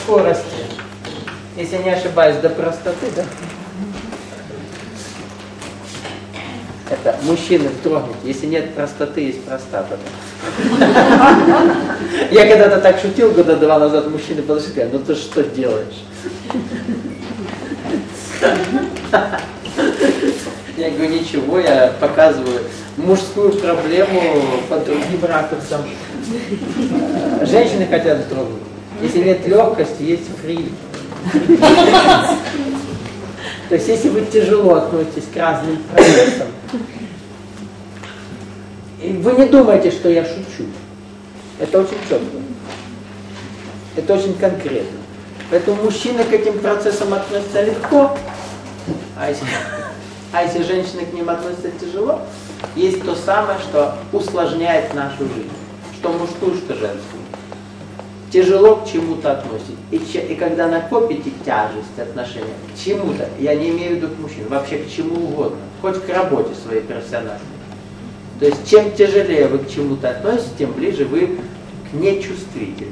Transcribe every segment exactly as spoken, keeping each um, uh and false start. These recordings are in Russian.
скорости, если я не ошибаюсь, до простоты, да? Это мужчины трогайте. Если нет простоты, есть простата. Я когда-то так шутил года два назад, мужчины подошли, говорят, ну ты что делаешь? Я говорю, ничего, я показываю мужскую проблему под другим ракурсом. Женщины хотят трогать. Если нет легкости, есть фри. То есть, если вы тяжело относитесь к разным процессам, и вы не думаете, что я шучу. Это очень четко. Это очень конкретно. Поэтому мужчины к этим процессам относятся легко, а если, а если женщины к ним относятся тяжело, есть то самое, что усложняет нашу жизнь. Что мужскую, что женскую. Тяжело к чему-то относить. И, и когда накопите тяжесть отношения к чему-то, я не имею в виду к мужчинам, вообще к чему угодно, хоть к работе своей профессиональной. То есть чем тяжелее вы к чему-то относитесь, тем ближе вы к нечувствительности.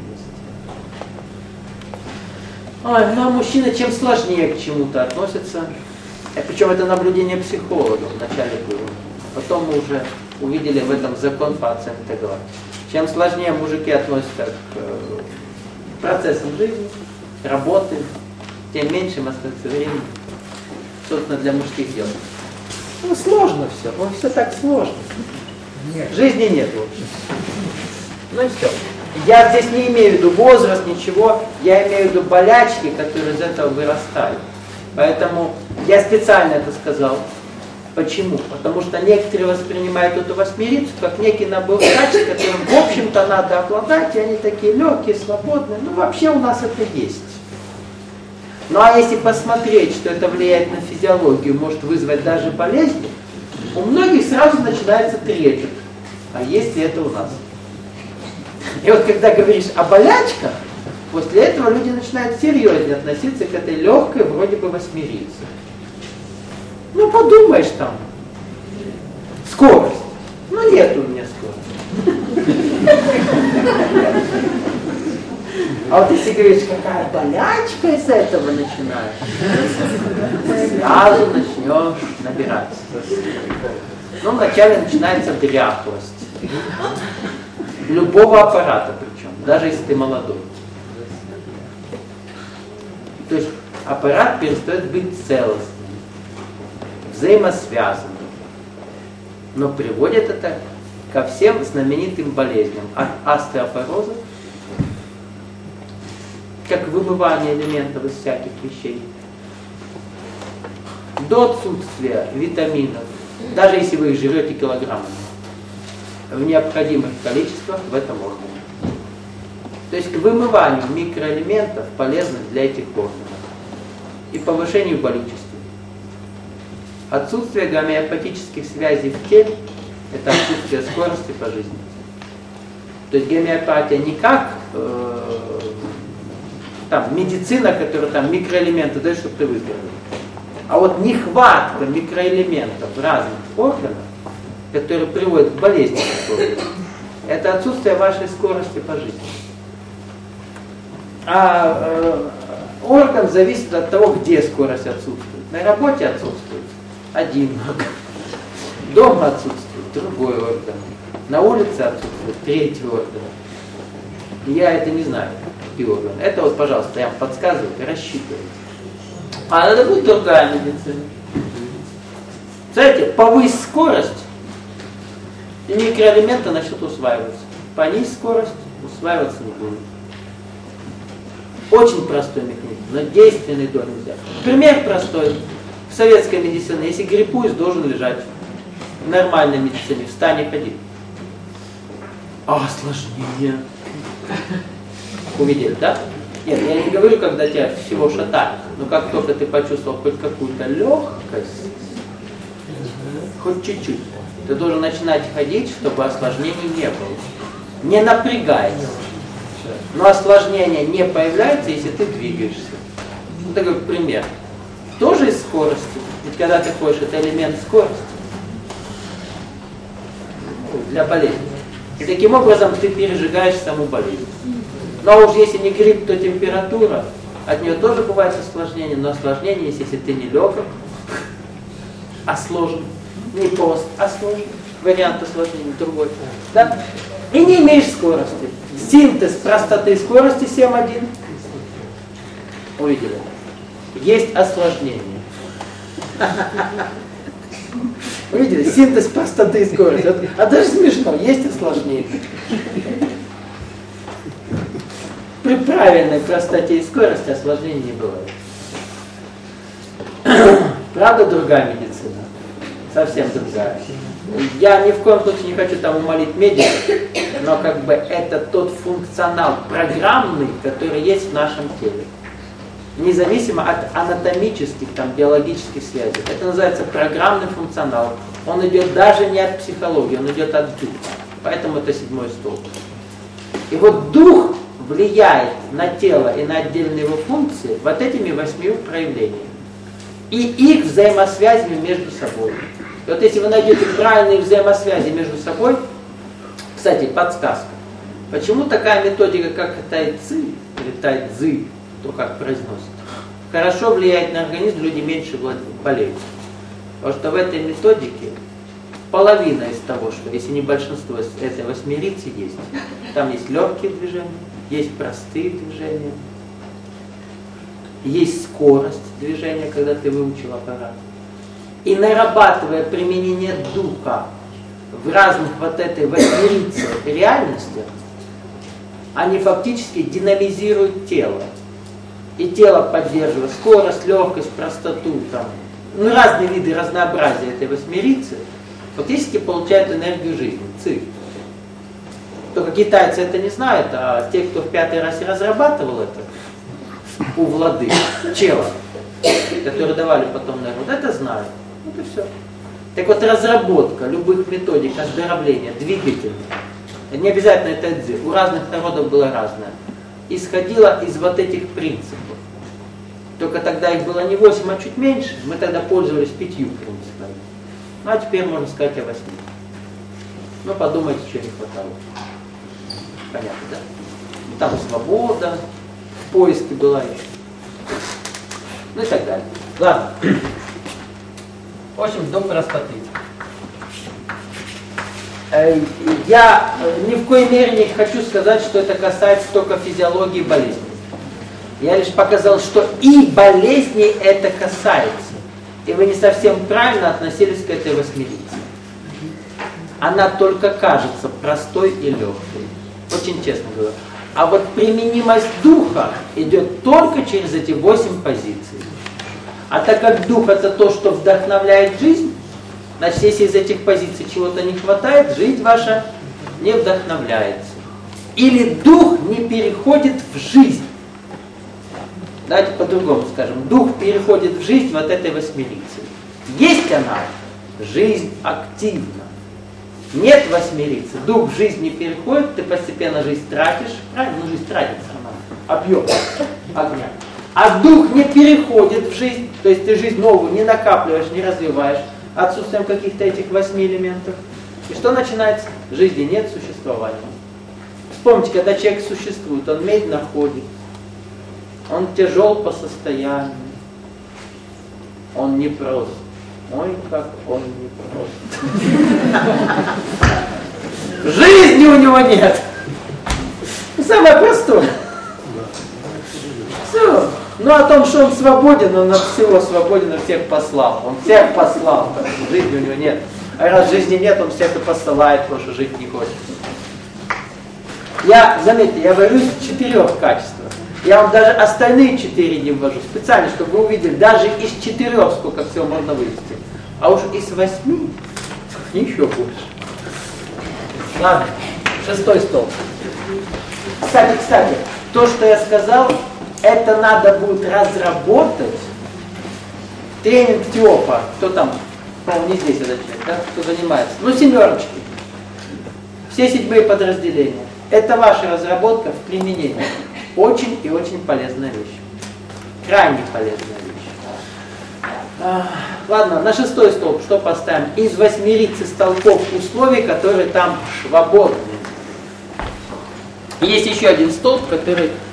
Ой, ну а мужчина чем сложнее к чему-то относится, причем это наблюдение психологов вначале было, потом мы уже увидели в этом закон по оценке Тегла. Чем сложнее мужики относятся к э, процессам жизни, работы, тем меньше им остается времени, собственно, для мужских дел. Ну, сложно все, ну все так сложно. Нет. Жизни нет, в общем. Ну и все. Я здесь не имею в виду возраст, ничего, я имею в виду болячки, которые из этого вырастают. Поэтому я специально это сказал. Почему? Потому что некоторые воспринимают эту восьмерицу как некий набор качеств, которым, в общем-то, надо обладать, и они такие легкие, свободные. Ну, вообще у нас это есть. Ну, а если посмотреть, что это влияет на физиологию, может вызвать даже болезни, у многих сразу начинается трепет. А есть ли это у нас? И вот когда говоришь о болячках, после этого люди начинают серьезнее относиться к этой легкой, вроде бы, восьмерице. Ну, подумаешь там. Скорость. Ну, нет у меня скорости. А вот если говоришь, какая болячка из этого начинаешь, сразу начнешь набираться. Ну, вначале начинается дряхлость. Любого аппарата причем, даже если ты молодой. То есть аппарат перестает быть целостным, взаимосвязанным. Но приводит это ко всем знаменитым болезням. От остеопороза, как вымывание элементов из всяких вещей, до отсутствия витаминов, даже если вы их жрете килограммами, в необходимых количествах в этом органе. То есть к вымыванию микроэлементов, полезных для этих органов, и повышению болючести. Отсутствие гомеопатических связей в теле – это отсутствие скорости по жизни. То есть гомеопатия не как э, там, медицина, которая там микроэлементы дает, чтобы ты выиграл. А вот нехватка микроэлементов в разных органах, которые приводят к болезни, это отсутствие вашей скорости по жизни. А э, орган зависит от того, где скорость отсутствует. На работе отсутствует один орган, дома отсутствует другой орган, на улице отсутствует третий орган. Я это не знаю, какие органы. Это вот, пожалуйста, я вам подсказываю и рассчитываю. А надо будет другая медицина. Знаете, повысь скорость, и микроэлементы начнут усваиваться. Понизь скорость, усваиваться не будут. Очень простой механизм, но действенный до нельзя. Пример простой. В советской медицине, если гриппуешь, должен лежать. В нормальной медицине, встань и ходи. А осложнение. Увидели, да? Нет, я не говорю, когда тебя всего шатает, но как только ты почувствовал хоть какую-то легкость, хоть чуть-чуть, ты должен начинать ходить, чтобы осложнений не было. Не напрягайся. Но осложнения не появляются, если ты двигаешься. Вот такой пример. Тоже из скорости. Ведь когда ты ходишь, это элемент скорости. Для болезни. И таким образом ты пережигаешь саму болезнь. Но уж если не грипп, то температура. От нее тоже бывает осложнение, но осложнение есть, если ты не легок, а сложен. Не прост, а сложен. Вариант осложнения другой. Да? И не имеешь скорости. Синтез простоты и скорости семь один. Увидели? Есть осложнение. Увидели? Синтез простоты и скорости. А даже смешно, есть осложнение. При правильной простоте и скорости осложнений не бывает. Правда, другая медицина? Совсем другая. Я ни в коем случае не хочу там умолить медиков, но как бы это тот функционал программный, который есть в нашем теле. Независимо от анатомических, там, биологических связей. Это называется программный функционал. Он идет даже не от психологии, он идет от духа. Поэтому это седьмой столб. И вот дух влияет на тело и на отдельные его функции вот этими восьмью проявлениями. И их взаимосвязями между собой. И вот если вы найдете правильные взаимосвязи между собой, кстати, подсказка. Почему такая методика, как тайцзи, или тайцзи, то как произносит, хорошо влияет на организм, люди меньше болеют. Потому что в этой методике половина из того, что, если не большинство, этой восьмерицы есть. Там есть легкие движения, есть простые движения, есть скорость движения, когда ты выучил аппарат. И нарабатывая применение духа в разных вот этой восьмерице реальностях, они фактически динамизируют тело. И тело поддерживает скорость, легкость, простоту, там, ну, разные виды разнообразия этой восьмерицы, фактически получают энергию жизни, ци. Только китайцы это не знают, а те, кто в пятый раз разрабатывал это у владык, чела, которые давали потом народ, это знают. Вот и все. Так вот, разработка любых методик оздоровления двигательных, не обязательно это дзы, у разных народов было разное, исходила из вот этих принципов. Только тогда их было не восемь, а чуть меньше. Мы тогда пользовались пятью принципами. Ну а теперь можно сказать о восьми. Ну подумайте, что не хватало. Понятно, да? Там свобода, в поиске была еще. Ну и так далее. Ладно. В общем, до простоты. Я ни в коей мере не хочу сказать, что это касается только физиологии болезней. Я лишь показал, что и болезней это касается. И вы не совсем правильно относились к этой восьмерице. Она только кажется простой и легкой. Очень честно говорю. А вот применимость духа идет только через эти восемь позиций. А так как дух это то, что вдохновляет жизнь, значит, если из этих позиций чего-то не хватает, жизнь ваша не вдохновляется. Или дух не переходит в жизнь. Давайте по-другому скажем. Дух переходит в жизнь вот этой восьмерицы. Есть она, жизнь активна. Нет восьмерицы, дух в жизнь не переходит, ты постепенно жизнь тратишь. Правильно? Ну, жизнь тратится, она объем огня. А дух не переходит в жизнь, то есть ты жизнь новую не накапливаешь, не развиваешь, отсутствием каких-то этих восьми элементов. И что начинается? Жизни нет, существования. Вспомните, когда человек существует, он медленно ходит, он тяжел по состоянию, он непрост. Ой, как он непрост. Жизни у него нет. Самое простое. Все. Ну о том, что он свободен, он от всего свободен, и всех послал. Он всех послал, потому что жизни у него нет. А раз жизни нет, он всех и посылает, потому что жить не хочет. Я, заметьте, я говорю из четырех качеств. Я вам даже остальные четыре не ввожу, специально, чтобы вы увидели, даже из четырех сколько всего можно вывести. А уж из восьми еще больше. Ладно, шестой столб. Кстати, кстати, то, что я сказал, это надо будет разработать. Тренинг ТИОПа, кто там, по-моему, не здесь этот человек, да? Кто занимается. Ну, семерочки. Все седьмые подразделения. Это ваша разработка в применении. Очень и очень полезная вещь. Крайне полезная вещь. А, ладно, на шестой столб что поставим? Из восьмерицы столпов условий, которые там свободны. Есть еще один столб, который